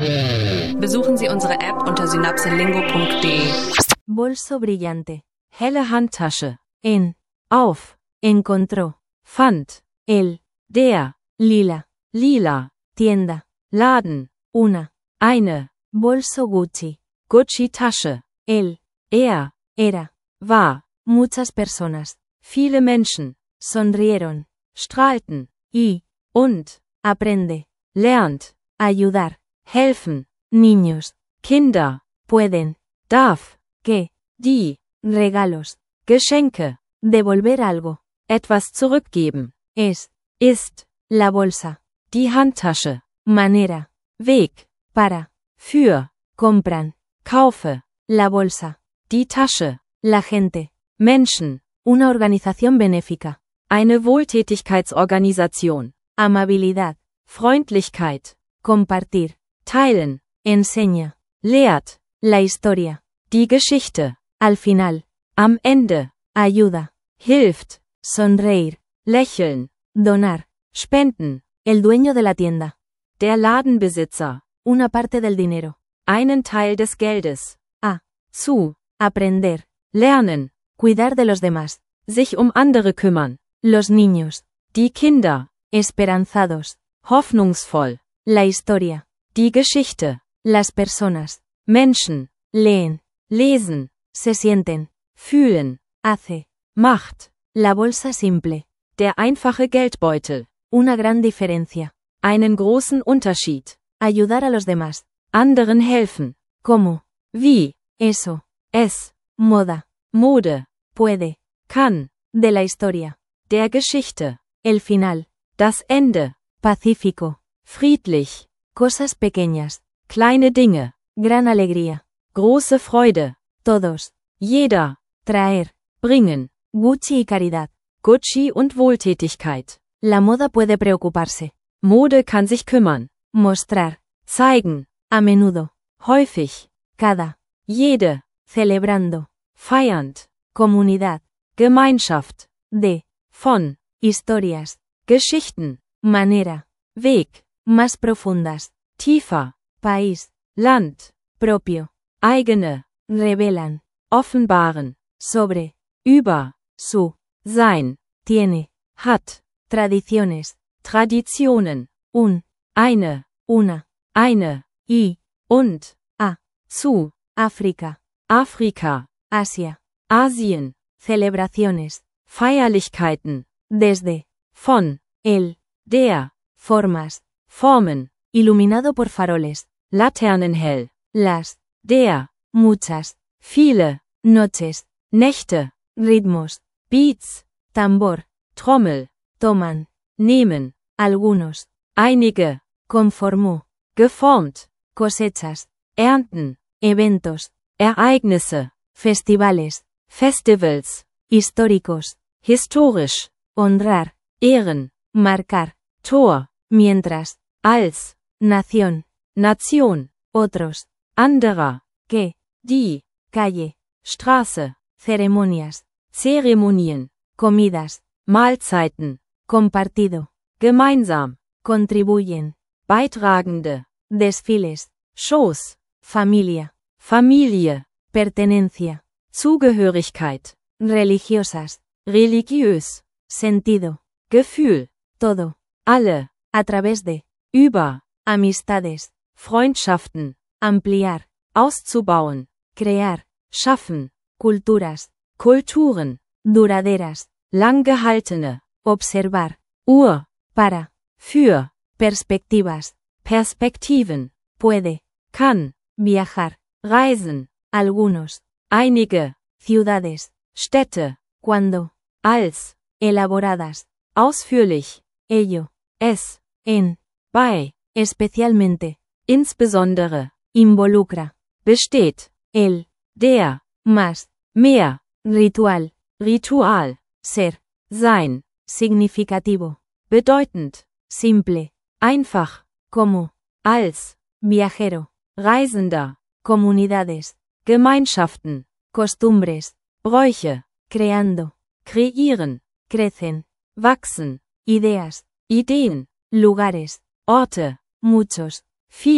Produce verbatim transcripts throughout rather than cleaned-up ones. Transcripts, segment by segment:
Besuchen Sie unsere App unter synapselingo punkt de. Bolso brillante. Helle Handtasche. En. Auf. Encontró. Fand. El. Der. Lila. Lila. Tienda. Laden. Una. Eine. Bolso Gucci. Gucci-Tasche. Él. Er. Era. War. Muchas personas. Viele Menschen. Sonrieron. Strahlten. Y. Und. Aprende. Lernt. Ayudar. Helfen. Niños. Kinder. Pueden. Darf. ¿Qué? Die. Regalos. Geschenke. Devolver algo. Etwas zurückgeben. Es. Ist. La bolsa. Die Handtasche. Manera. Weg. Para. Für. Compran. Kaufe. La bolsa. Die Tasche. La gente. Menschen. Una organización benéfica. Eine Wohltätigkeitsorganisation. Amabilidad. Freundlichkeit. Compartir. Teilen. Enseña. Lehrt. La historia. Die Geschichte. Al final. Am Ende. Ayuda. Hilft. Sonreír. Lächeln. Donar. Spenden. El dueño de la tienda. Der Ladenbesitzer. Una parte del dinero. Einen Teil des Geldes. A. Zu. Aprender. Lernen. Cuidar de los demás. Sich um andere kümmern. Los niños. Die Kinder. Esperanzados. Hoffnungsvoll. La historia. Die Geschichte. Las personas. Menschen. Leen. Lesen. Se sienten. Fühlen. Hace. Macht. La bolsa simple. Der einfache Geldbeutel. Una gran diferencia. Einen großen Unterschied. Ayudar a los demás. Anderen helfen. ¿Cómo? Wie. Eso. Es. Moda. Mode. Puede. Kann. De la historia. Der Geschichte. El final. Das Ende. Pacífico. Friedlich. Cosas pequeñas. Kleine Dinge. Gran alegría. Große Freude. Todos. Jeder. Traer. Bringen. Gucci y caridad. Gucci und Wohltätigkeit. La moda puede preocuparse. Mode kann sich kümmern. Mostrar. Zeigen. A menudo. Häufig. Cada. Jede. Celebrando. Feiernd. Comunidad. Gemeinschaft. De. Von. Historias. Geschichten. Manera. Weg. Más profundas. Tiefer. País. Land. Propio. Eigene. Revelan. Offenbaren. Sobre. Über. Su. Sein. Tiene. Hat. Tradiciones. Traditionen. Un. Eine. Una. Eine. Y. Und. A. Zu. África. Afrika. Asia. Asien. Celebraciones. Feierlichkeiten. Desde. Von. El. Der. Formas. Formen. Iluminado por faroles. Laternenhell. Las. Der. Muchas. Viele. Noches. Nächte. Ritmos. Beats. Tambor. Trommel. Toman. Nehmen. Algunos. Einige. Conformó. Geformt. Cosechas. Ernten. Eventos. Ereignisse. Festivales. Festivals. Históricos. Historisch. Honrar. Ehren. Marcar. Tor. Mientras. Als. Nación. Nation. Otros. Anderer. Que. Die. Calle. Straße. Ceremonias. Zeremonien. Comidas. Mahlzeiten. Compartido. Gemeinsam. Contribuyen. Beitragende. Desfiles. Shows. Familia. Familie. Pertenencia. Zugehörigkeit. Religiosas. Religiös. Sentido. Gefühl. Todo. Alle. A través de. Über. Amistades. Freundschaften. Ampliar. Auszubauen. Crear. Schaffen. Culturas. Kulturen. Duraderas. Lang gehaltene. Observar. Ur. Para. Für. Perspectivas. Perspektiven. Puede. Kann. Viajar. Reisen. Algunos. Einige. Ciudades. Städte. Cuando. Als. Elaboradas. Ausführlich. Ello. Es. En. Bei. Especialmente. Insbesondere. Involucra. Besteht. El. Der. Más. Mehr. Ritual. Ritual. Ser. Sein. Significativo. Bedeutend. Simple. Einfach. Como. Als. Viajero. Reisender. Comunidades. Gemeinschaften. Costumbres. Bräuche. Creando. Kreieren. Crecen. Wachsen. Ideas. Ideen. Lugares. Orte. Muchos. Viele.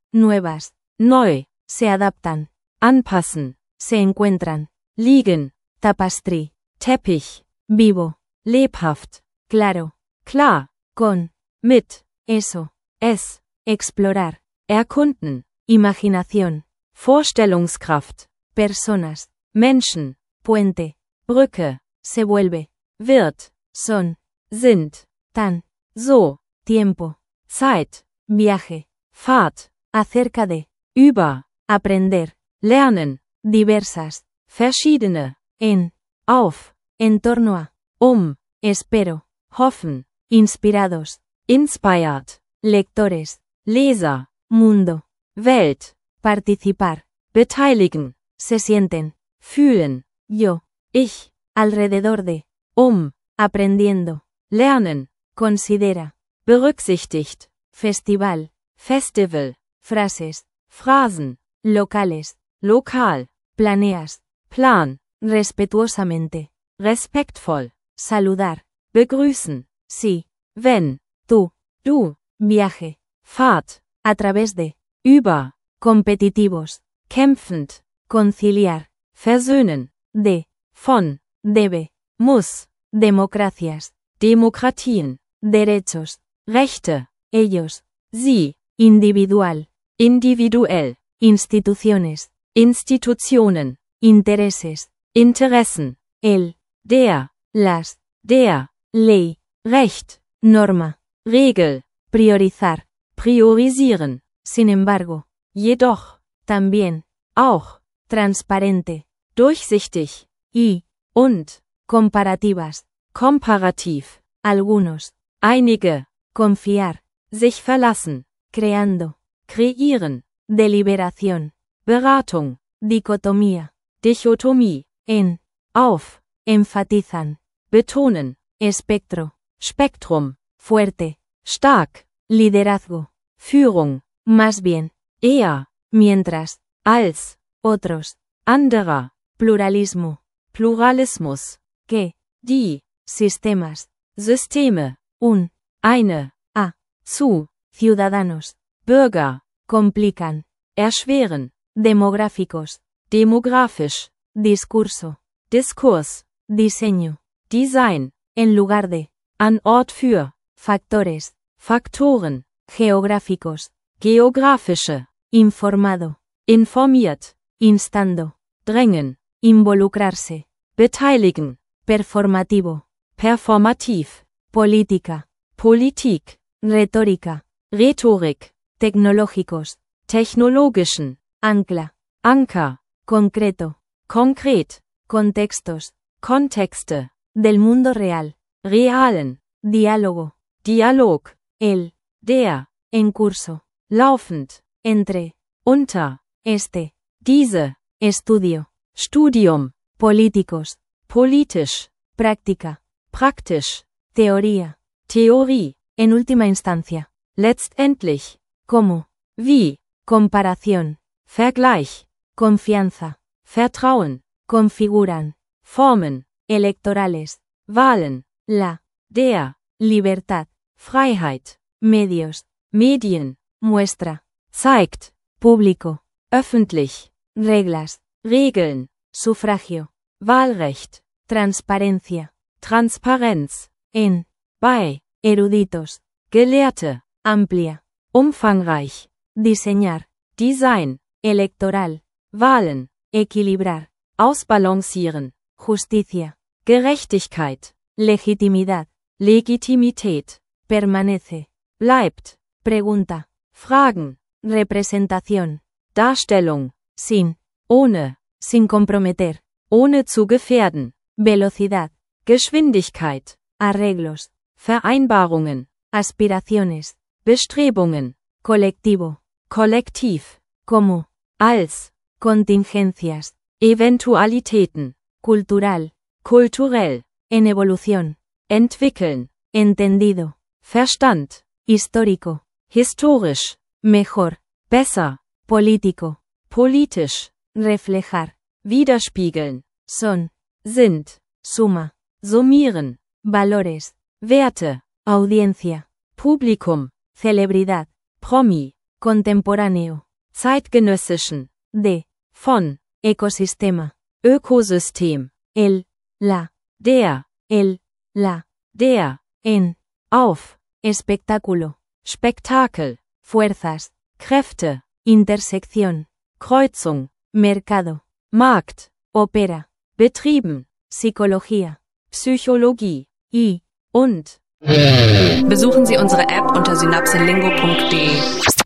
nuevas, neu, se adaptan, anpassen, se encuentran, liegen, tapestry, Teppich, vivo, lebhaft, claro, klar, con, mit, eso, es, explorar, erkunden, imaginación, Vorstellungskraft, personas, Menschen, puente, Brücke, se vuelve, wird, son, sind, tan, so, tiempo, Zeit, viaje, Fahrt, acerca de, über, aprender, lernen, diversas, verschiedene, en, auf, en torno a, um, espero, hoffen, inspirados, inspired, lectores, Leser, mundo, Welt, participar, beteiligen, se sienten, fühlen, yo, ich, alrededor de, um, aprendiendo, lernen, considera, berücksichtigt, festival, Festival, frases, Phrasen, locales, lokal, planeas, Plan, respetuosamente, respektvoll, saludar, begrüßen, sí, wenn, tú, du, viaje, Fahrt, a través de, über, competitivos, kämpfend, conciliar, versöhnen, de, von, debe, muss, democracias, Demokratien, derechos, Rechte, ellos, sie, individual, individuell, instituciones, Institutionen, intereses, Interessen, el, der, las, der, ley, Recht, norma, Regel, priorizar, priorisieren, sin embargo, jedoch, también, auch, transparente, durchsichtig, y, und, comparativas, komparativ, algunos, einige, confiar, sich verlassen, creando, kreieren, deliberación, Beratung, dicotomía, Dichotomie, en, auf, enfatizan, betonen, espectro, Spektrum, fuerte, stark, liderazgo, Führung, más bien, eher, mientras, als, otros, anderer, pluralismo, Pluralismus, que, die, sistemas, Systeme, un, eine, a, zu, ciudadanos, Bürger, complican, erschweren, demográficos, demografisch, discurso, Diskurs, diseño, Design, en lugar de, an Ort für, factores, Faktoren, geográficos, geografische, informado, informiert, instando, drängen, involucrarse, beteiligen, performativo, performativ, política, Politik, retórica, Rhetorik, tecnológicos, technologischen, ancla, Anker, concreto, konkret, contextos, Kontexte, del mundo real, realen, diálogo, Dialog, el, der, en curso, laufend, entre, unter, este, diese, estudio, Studium, políticos, politisch, práctica, praktisch, teoría, Theorie, en última instancia, letztendlich, como, wie, comparación, Vergleich, confianza, Vertrauen, configuran, Formen, electorales, Wahlen, la, der, libertad, Freiheit, medios, Medien, muestra, zeigt, público, öffentlich, reglas, Regeln, sufragio, Wahlrecht, transparencia, Transparenz, en, bei, eruditos, Gelehrte, amplia, umfangreich, diseñar, Design, electoral, Wahlen, equilibrar, ausbalancieren, justicia, Gerechtigkeit, legitimidad, Legitimität, permanece, bleibt, pregunta, Fragen, representación, Darstellung, sin, ohne, sin comprometer, ohne zu gefährden, velocidad, Geschwindigkeit, arreglos, Vereinbarungen, aspiraciones, Bestrebungen, colectivo, kollektiv, como, als, contingencias, Eventualitäten, cultural, kulturell, en evolución, entwickeln, entendido, Verstand, histórico, historisch, mejor, besser, político, politisch, reflejar, widerspiegeln, son, sind, suma, summieren, valores, Werte, audiencia, Publikum, celebridad, Promi, contemporáneo, zeitgenössischen, de, von, ecosistema, Ökosystem, el, la, der, el, la, der, en, auf, espectáculo, Spektakel, fuerzas, Kräfte, intersección, Kreuzung, mercado, Markt, ópera, betrieben, psicología, Psychologie y, und Besuchen Sie unsere App unter synapselingo punkt de.